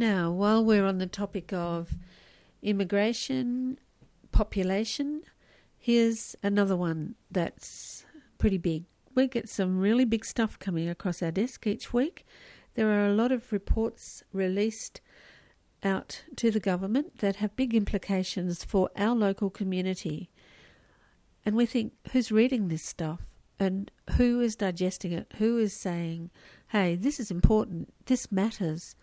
Now, while we're on the topic of immigration, population, here's another one that's pretty big. We get some really big stuff coming across our desk each week. There are a lot of reports released out to the government that have big implications for our local community. And we think, who's reading this stuff? And who is digesting it? Who is saying, hey, this is important, this matters?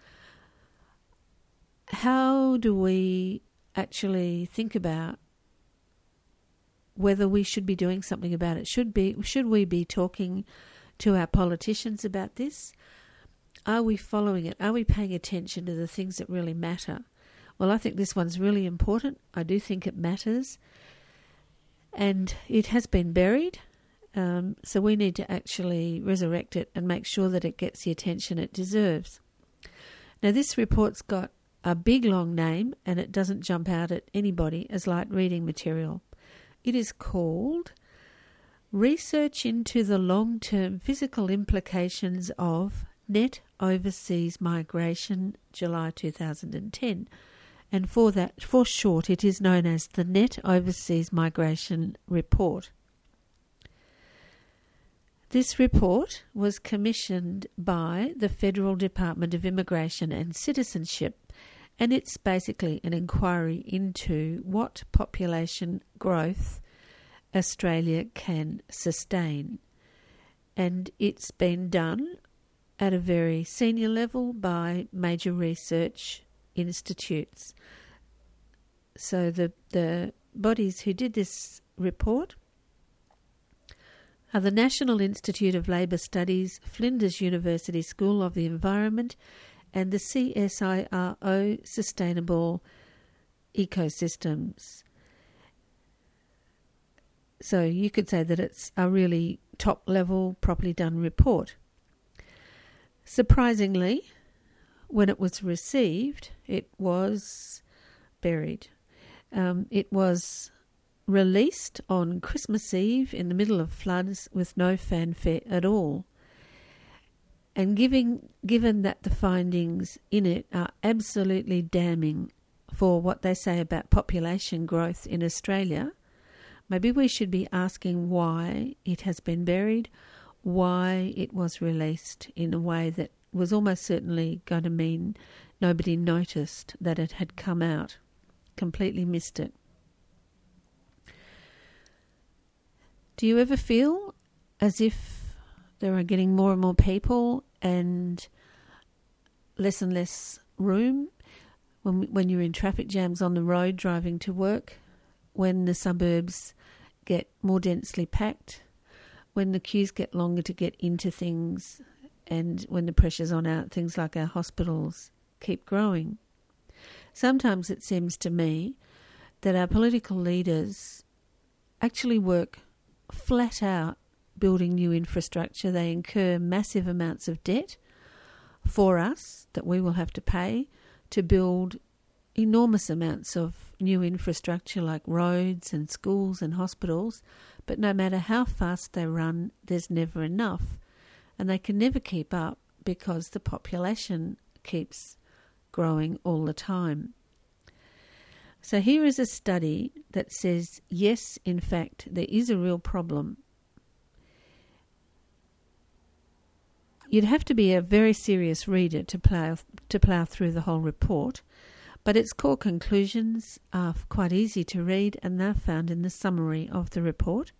How do we actually think about whether we should be doing something about it? Should we be talking to our politicians about this? Are we following it? Are we paying attention to the things that really matter? Well, I think this one's really important. I do think it matters. And it has been buried. So we need to actually resurrect it and make sure that it gets the attention it deserves. Now, this report's got a big long name and it doesn't jump out at anybody as light reading material. It is called Research into the Long-Term Physical Implications of Net Overseas Migration, July 2010. And for short, it is known as the Net Overseas Migration Report. This report was commissioned by the Federal Department of Immigration and Citizenship, and it's basically an inquiry into what population growth Australia can sustain. And it's been done at a very senior level by major research institutes. So the bodies who did this report are the National Institute of Labour Studies, Flinders University School of the Environment, and the CSIRO Sustainable Ecosystems. So you could say that it's a really top-level, properly done report. Surprisingly, when it was received, it was buried. It was released on Christmas Eve in the middle of floods with no fanfare at all. And given that the findings in it are absolutely damning for what they say about population growth in Australia, maybe we should be asking why it has been buried, why it was released in a way that was almost certainly going to mean nobody noticed that it had come out, completely missed it. Do you ever feel as if there are getting more and more people and less room when you're in traffic jams on the road driving to work, when the suburbs get more densely packed, when the queues get longer to get into things, and when the pressures on things like our hospitals keep growing? Sometimes it seems to me that our political leaders actually work flat out building new infrastructure. They incur massive amounts of debt for us that we will have to pay to build enormous amounts of new infrastructure like roads and schools and hospitals. But no matter how fast they run, there's never enough. And they can never keep up because the population keeps growing all the time. So here is a study that says, yes, in fact, there is a real problem. You'd have to be a very serious reader to plough through the whole report, but its core conclusions are quite easy to read, and they're found in the summary of the report.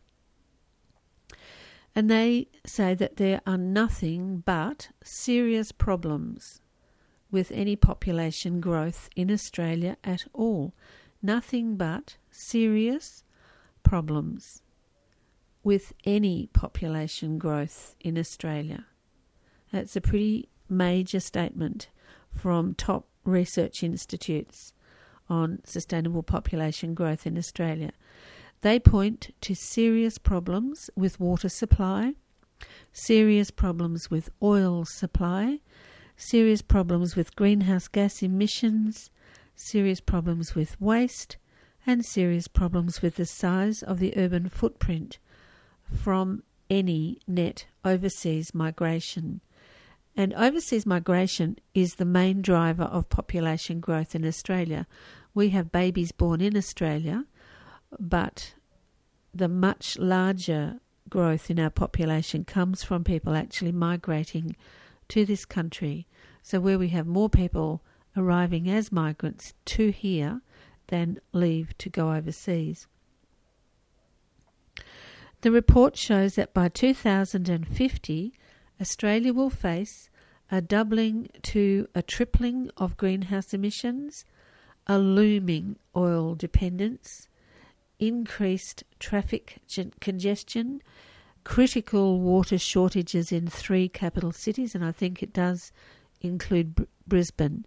And they say that there are nothing but serious problems with any population growth in Australia at all. Nothing but serious problems with any population growth in Australia. That's a pretty major statement from top research institutes on sustainable population growth in Australia. They point to serious problems with water supply, serious problems with oil supply, serious problems with greenhouse gas emissions, serious problems with waste, and serious problems with the size of the urban footprint from any net overseas migration. And overseas migration is the main driver of population growth in Australia. We have babies born in Australia, but the much larger growth in our population comes from people actually migrating to this country. So where we have more people arriving as migrants to here than leave to go overseas. The report shows that by 2050, Australia will face a doubling to a tripling of greenhouse emissions, a looming oil dependence, increased traffic congestion, critical water shortages in 3 capital cities, and I think it does include Brisbane.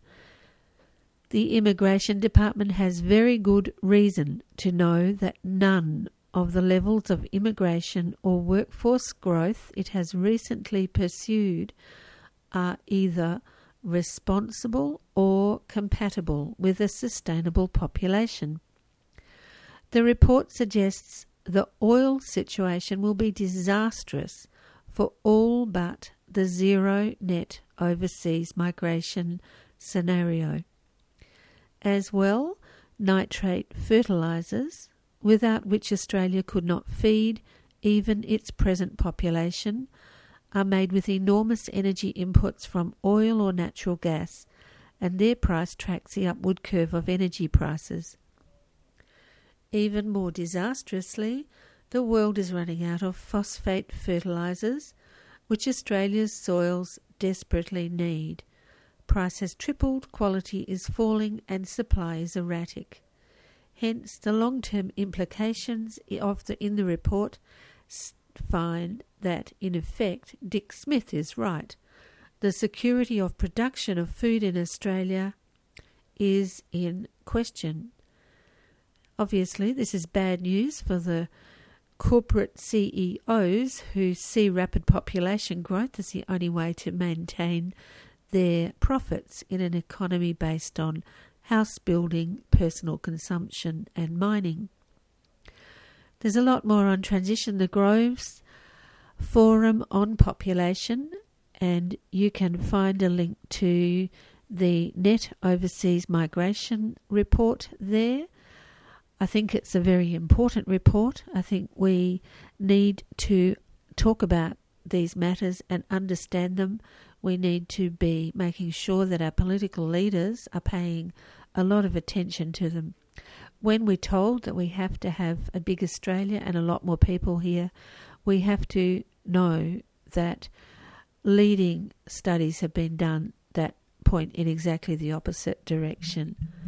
The Immigration Department has very good reason to know that none of the levels of immigration or workforce growth it has recently pursued are either responsible or compatible with a sustainable population. The report suggests the oil situation will be disastrous for all but the zero net overseas migration scenario. As well, nitrate fertilisers, without which Australia could not feed even its present population, are made with enormous energy inputs from oil or natural gas, and their price tracks the upward curve of energy prices. Even more disastrously, the world is running out of phosphate fertilisers, which Australia's soils desperately need. Price has tripled, quality is falling, and supply is erratic. Hence, the long-term implications in the report find that, in effect, Dick Smith is right. The security of production of food in Australia is in question. Obviously, this is bad news for the corporate CEOs who see rapid population growth as the only way to maintain their profits in an economy based on house building, personal consumption and mining. There's a lot more on Transition the Groves Forum on Population, and you can find a link to the Net Overseas Migration report there. I think it's a very important report. I think we need to talk about these matters and understand them. We need to be making sure that our political leaders are paying a lot of attention to them. When we're told that we have to have a big Australia and a lot more people here, we have to know that leading studies have been done that point in exactly the opposite direction.